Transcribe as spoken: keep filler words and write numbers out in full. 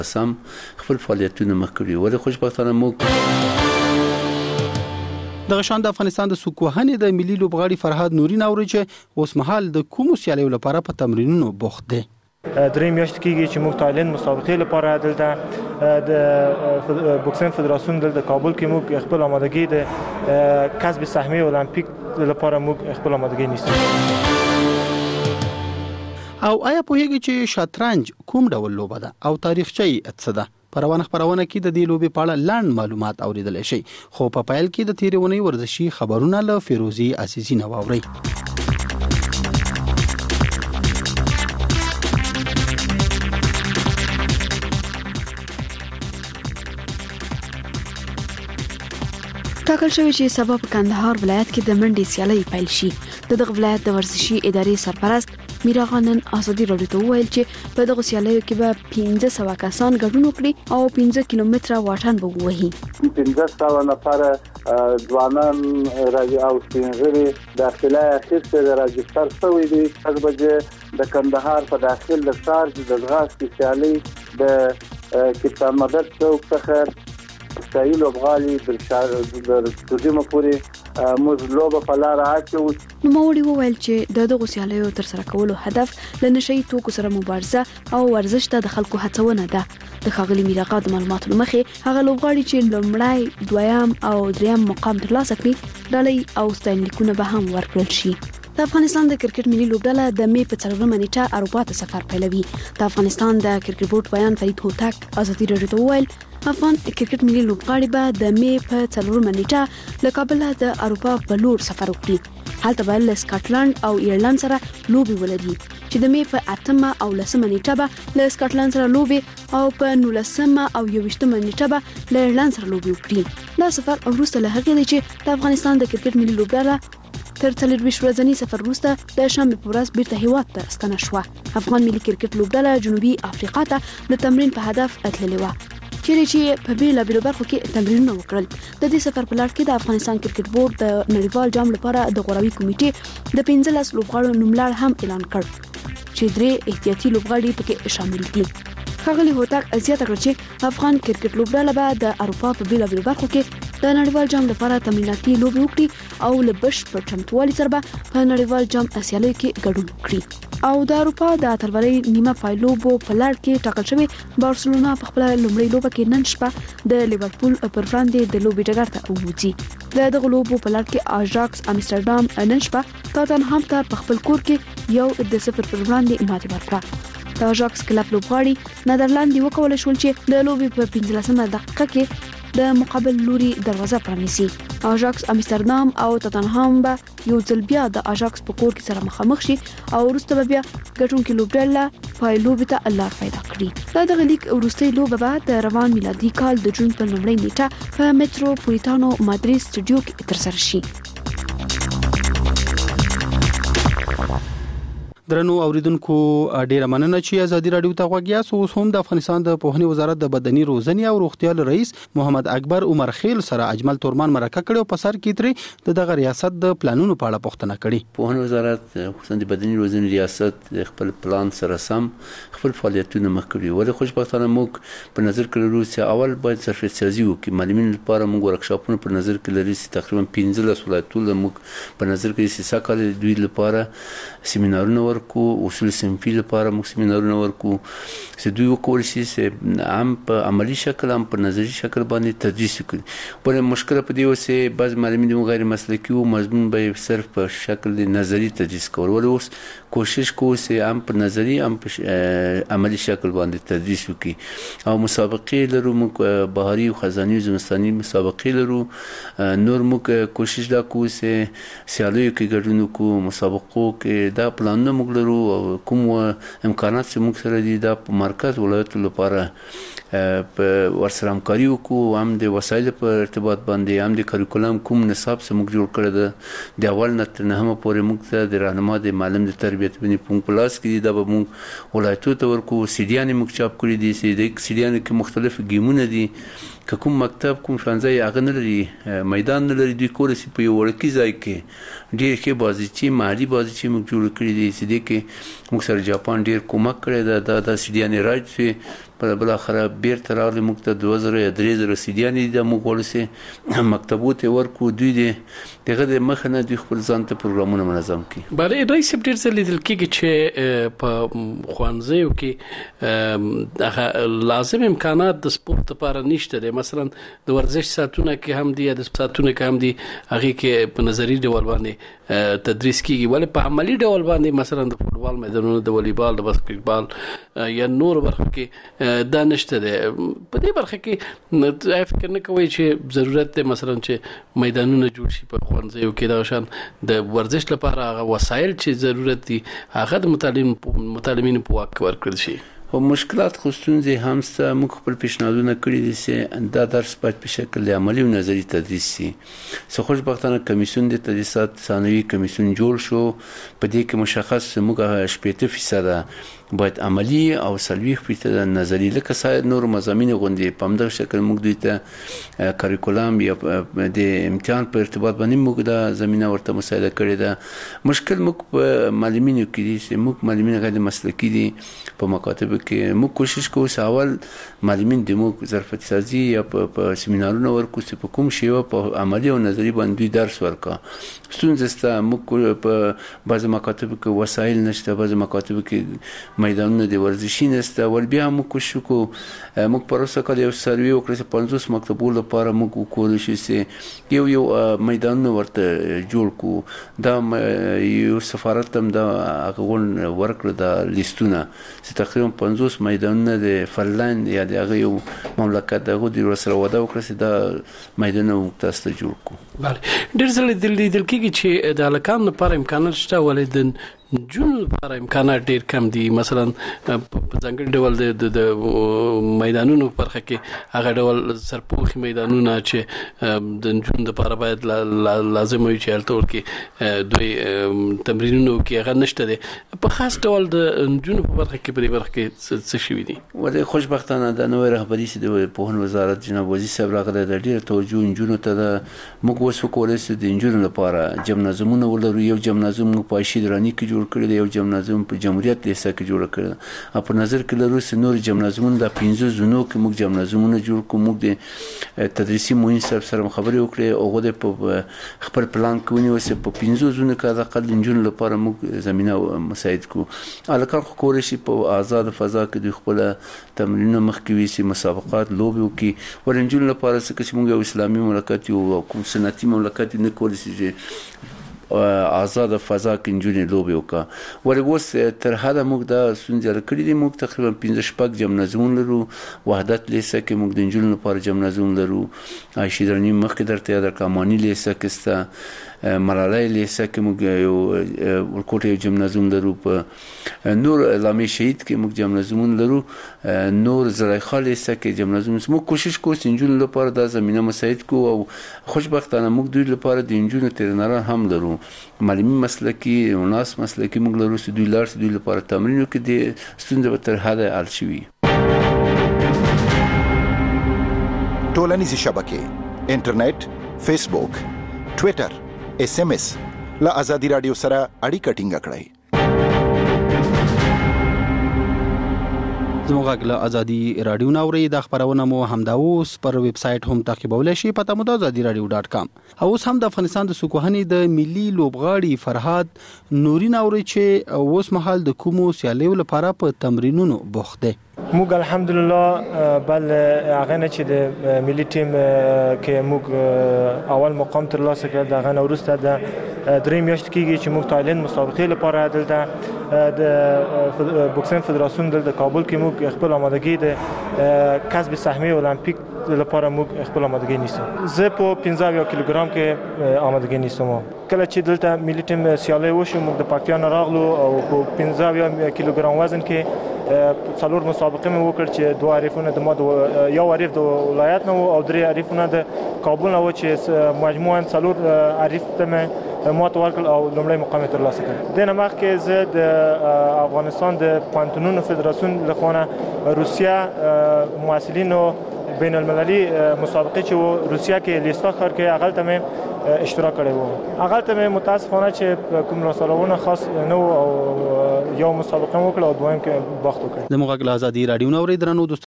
سم خپل فعالیتونه مخ کړي ولې خوشبختانه موږ دغه شان د افغانستان د سوکوهنې د ملي لوبغاړي فرهاد نوري ناوري چې اوس مهال د کومو سیالیو لپاره په تمرینونو بوخت دی. درې میاشتې کېږي چې موږ تایلند مسابقې لپاره دلته د بوکسینګ فدراسیون دلته کابل کې موږ خپل آمادګي د کسب سهمیه المپیک لپاره موږ خپل آمادګي نیسو. او آیا پوهیږئ چې شطرنج کوم ډول لوبه ده او تاریخچه یې څه ده؟ پروانه خبرونه کې د دې لوبې په اړه لاند معلومات اوریدل شي، خو په پیل کې د تیرې ونې ورزشي خبرونه له فیروزي عزیزی نه واورئ. ټاکل شوی چې سبا په کندهار ولایت کې د منډې سیالي پیل شي. د دغه ولایت د ورزشي ادارې سرپرست میرا خانن ازادي راډیو ته وویل چې په دغه سیالیو کې به پنځه سوه کسان ګډون وکړي او پنځه کیلومتره واټن به ووهي. پنځه سوه نفره ځوانان راځي او سپینږیري داخله اخیسته راجستر شوي دي. هغه بجې د کندهار په داخل د ښار د ځغاستې سیالي د کپتان مدد چوک څخه شاهي لوبغالي د سټوډیوم پورې موږ لوبه په لار اچو. نوموړي وویل چې د دغه سیالیو تر سره کولو هدف له نشي توکو سره مبارزه او ورزش ته د خلکو هڅونه ده. د ښاغلي میراقا د معلوماتو مخې هغه لوبغاړي چې لومړی، دویم او دریم مقام ترلاسه کړي ډالۍ او ستاینلیکونه به هم ورکړل شي. د افغانستان د کرکټ ملي لوبډله د مې په څلورمه نیټه اروپا ته سفر پیلوي. د افغانستان د کرکټ بورډ بیان فرید هوتک ازادي راډیو ته وویل افغان کرکټ ملي لوبغاړي به د مې په څلورمه نیټه له کابل د اروپا په لور سفر وکړي. هلته به له سکاټلند او ایرلند سره لوبي ولري چې د مې په اتمه او لسمه نیټه به له سکاټلند سره لوبي او په نولسمه او یوویشتمه نیټه به له ایرلند سره لوبي وکړي. دا سفر وروسته له هغې دی چې د افغانستان د کرکټ ملي لوبډله تر څلرویشت ورځني سفر وروسته د شنبې په ورځ بیرته هیواد ته ستنه شوه. افغان ملي کرکټ لوبډله جنوبي افریقا ته د تمرین په هدف تللې وه، چیرې چې په بیلابیلو برخو کې تمرینونه وکړل. د دې سفر په لړ کې د افغانستان کرکټ بورډ د نړیوال جام لپاره د غوراوي کمیټې د پنځلس لوبغاړو نوملړ هم اعلان کړ چې درې احتیاطي لوبغاړي پکې شامل دي. ښاغلي هوتک زیاته کړه چې افغان کرکټ لوبډله به د اروپا په بیلابیلو برخو کې د نړیوال جام لپاره تمریناتي لوبې وکړي او له بشپړ چمتووالي سره به په نړیوال جام سیالیو کې ګډون وکړي. او د اروپا د اتلولۍ نیمه پایلوبو په لړ کې ټاکل شوی بارسلونا په خپل لومړۍ لوبه کې نن شپه د لیورپول پر وړاندې د لوبې ډګر ته ووځي. د دغه لوبو په لړ کې آژاکس امستردام نن شپه تاتنهام ته په خپل کور کې یو د صفر پر وړاندې ماتې ورکړه. د آژاکس کلب لوبغاړي نیدرلند وکولای شول چې د لوبې په پنځلسمه دقیقه کې د مقابل لوري دروازه پرانیسي. آژاکس امستردام او تاتنهام به یو ځل بیا د آژاکس په کور کې سره مخامخ شي او وروسته به بیا ګټونکي لوبډله پایلوبې ته لار پیدا کړي. دا دغه لیګ وروستۍ لوبه به د روان میلادي کال د جون په لومړۍ نیټه په میټروپولیټانو مادرید سټوډیو کې ترسره شي. درنو اوریدونکو ډیره مننه چې ازادي راډیو ته غوږ یاست. اوس هم د افغانستان د پوهنې وزارت د بدني روزنې او روغتیا رئیس محمد اکبر عمر خیل سره اجمل تورمان مرکه کړې او په سر کې ترې د دغه ریاست د پلانونو په اړه پوښتنه کړې. پوهنې وزارت خصوصا د بدني روزنې ریاست خپل پلان سره سم خپل فعالیتونه مخ کړي. ولې خوشبختانه موږ په نظر کې لرو چې اول باید سرفیس سازي وکړي. معلمین لپاره موږ ورکشاپونه په نظر کې لري چې تقریبا پنځلس ولایتونه موږ په نظر کې چې ساکال دوی لپاره سیمینارونه کو اصول صنفي لپاره موږ سیمینارونه ورکو چې دوی وکول شي چې عام په عملی شکل هم په نظری شکل باندې تدریس وکړي. پر مشکل په دی و چې بعض معلمین غیر مسلکي او مضمون به صرف په شکل نظری تدریس کول. ولې اوس کوشش کوو چې هم په نظری هم په عملی شکل باندې تدریس وکړي. او مسابقې لرو موږ بهاري او خزاني زمستاني مسابقې لرو. نور موږ کوشش دا کوو چې سیالیو کې ګډون وکړو، مسابقو کې دا پلانونه موږ لرو او کوم امکانات چې موږ سره دي دا په مرکز ولایت لپاره په ورسره همکاري وکړو، هم د وسایلو په ارتباط باندې، هم د کریکولم کوم نصاب چې موږ جوړ کړی ده د اول نه تر نهمه پورې موږ ته د راهنما د معلم د تربیت باندې په موږ په لاس کې دي. دا به موږ ولایتو ته ورکړو. سیډیانې موږ چاپ کړي دي چې د سیډیانو کې مختلف ګیمونه دي. که کوم مکتب کوم ښوونځی هغه نه لري، میدان نه لري، دوی کولی شي په یو وړوکي ځای کې ډېر ښې بازیچې محلي بازیچې موږ جوړې کړي دي چې دې کې موږ سره جاپان ډېر کومک کړی ده. دا دا سیډیانې راج چې په بل اخر بیرته راغلی موږ ته دوه زره درې زره سیدیان دي د موږ ولسه مکتبو ته ورکو دوی دي دغه د مخ نه دوی خپل ځان ته پروګرامونه منظم کړي. بلې رئیس ډیر څه لیدل کېږي چې په خوانځیو کې هغه لازم امکانات د سپورت لپاره نشته دي. مثلا د ورزش ساعتونه کې هم دي د ساعتونه کې هم دي هغه کې په نظری ډول باندې تدریس کیږي ولې په عملی ډول باندې مثلا د فوټبال میدانونو د والیبال د باسکټبال یا نور برخو کې دا نشته ده. په دې برخه کې فکر نه کوي چې ضرورت ده مثلا چې میدانونه جوړ شي په خوانځیو کې دا شان د ورزش لپاره هغه وسایل چې ضرورت دي هغه د متعلم متعلمینو په واک ورکړل شي. او مشکلات خو ستونزې هم سته. موږ خپل پیشنهادونه کړي دي چې دا درس باید په شکل عملی او نظري تدریس شي. څه خوشبختانه کمیسیون د تدریسات ثانوي کمیسیون جوړ شو. په دې کې مشخص موږ شپږ فیصد باید عملی او سلوي فیصد نظري لکه سایر نور مضامین غوندي په همدغه شکل موږ دوی ته کاریکولم یا د امتحان په ارتباط باندې موږ د زمينه ورته مساعده کړې ده. مشکل موږ په معلمینو کې دي چې موږ معلمین غیر مسلکي دي. په مکاتب کې موږ کوشش کوو چې اول معلمین د موږ ظرفیت سازي یا په سیمینارونو ورکو چې په کوم شیوه په عملی او نظري باندې درس ورکا. ستونزه سته موږ په بعض مکاتب کې وسایل نشته، بعض مکاتب کې میدانونه د ورزشي نشته. ول بیا موږ کوشش کوو موږ پر اوسه کله یو سروي وکړو چې پنځوس مکتبو لپاره موږ وکړو چې یو یو میدانونه ورته جوړ کو. دا یو سفارت هم دا غون ورکړه د لیستونه چې تقریبا پنځوس میدانونه د فنلند یا د هغه یو مملکت دغه د سره وده وکړه چې دا میدانونه تاسو ته جوړ کو. بله ډېر ځله د لیدل کېږي چې د هلکانو لپاره امکانات شته ولې د نجونو لپاره امکانات ډېر کم دي. مثلا په ځانګړي ډول د میدانونو په برخه کې هغه ډول سرپوښي میدانونه چې د نجونو لپاره باید لازم وي چې هلته ورکې دوی تمرینونه وکړي هغه نشته دی. په خاص ډول د نجونو په برخه کې په دې برخه کې څه شوي دي؟ ولې خوشبختانه د نوې رهبري چې د پوهنې وزارت جناب وزیر صاحب راغلی د ډېره توجه نجونو ته ده. موږ اوس وکولی چې د نجونو لپاره جمنازیمونه ولرو. یو جمنازیم موږ په عایشې دراني کې جوړ کړی دی، یو جمنازیم په جمهوریت لیسه کې جوړ کړی دی. په نظر کې لرو چې نور جمنازیمونه د پنځه زونو کې موږ جمنازیمونه جوړ کوو. موږ د تدریسي معین صاحب سره خبرې وکړې هغه د په خپل پلان کې ونیول چې په پنځه زونو کې د اقل نجونو لپاره موږ زمينه مساعد کوو. الکان خو کولی شي په آزاد فضا کې د خپل تمرینونه مخکې وي چې مسابقات لوبي وکړي. ول نجونو لپاره چې موږ یو اسلامي مملکت یو کوم سنتي مملکت نه کولی شي چې آزاد فضا کې نجونې لوبي وکړه. ولې اوس تر حده موږ دا ستونزې کړې دي. موږ تقریبا پنځه شپږ جمنازیمونه لرو. وحدت لیسه کې موږ د نجونو لپاره جمنازیم لرو. عایشې دراني مخکې درته یاد کړم اماني لیسه کې سته. ملالۍ لیسه کې موږ یو ورکوټ یو جمنازیم لرو. په نور علامه شهید کې موږ جمنازیمونه لرو. نور زلیخا لیسه کې جمنازیم. موږ کوشش کوو چې نجونو لپاره دا زمينه مساعد کوو. او خوشبختانه موږ دوی لپاره د نجونو ترینران هم لرو. معلمین مسلکي او ناس مسلکي موږ لرو چې دوی لار چې دوی لپاره تمرین وکړي. د ستونزې به تر حده حل شي. ټولنیزې شبکې انټرنیټ، فیسبوک، ټویټر، اس ام اس له ازادي رادیو سره اړیکه ټینګه کړئ. زموږ غږ له ازادي رادیو ناوړي د خبرونه مو همدا اوس پر ویب سټ هم تعقیبولای شي. پته مو د ازادي رادیو ډاټ کام. اوس هم د افغانستان د سوکوهنې د ملي لوبغاړي فرهاد نوري ناوړي چې اوس مهال د کومو سیالیو لپاره په تمرینونو بوخت دی. موږ الحمدلله بل هغه نه چې د ملي ټیم کې موږ اول مقام ترلاسه کړ. دغه نه وروسته د درې میاشتې کېږي چې موږ تایلند مسابقې لپاره دلته د بوکسینګ فدراسیون دلته کابل کې موږ خپل آمادګي د کسب سهمیه المپیک لپاره موږ خپل آمادګي نیسو. زه په پنځه کیلوګرام کې آمادګي نیسم. کله چې دلته ملي ټیم سیالي وشو موږ د پاکستان راغلو او په پنځه کیلوګرام وزن کې څلور مسابقې مې وکړ چې دوه عریفونه د ما یو عریف د ولایت نه او درې عریفونه د کابل نه و چې مجموعاً څلور عریف ته مې مات ورکړل او لومړی مقام ترلاسه کړ. د نه مخکې زه د افغانستان د پانتونونو فدراسیون لخوا روسیا مواصلینو بین المللي مسابقې چې روسیا کې لیستا ښار کې هغه ته مې اشتراک کړی و. هغه ته مې متاسفانه چې کوم رسولونه خاص نه او یو مسابقه وکړه او دویم کې باخت وکړ. زموږ غږ له ازادي رادیو ناوړي درنو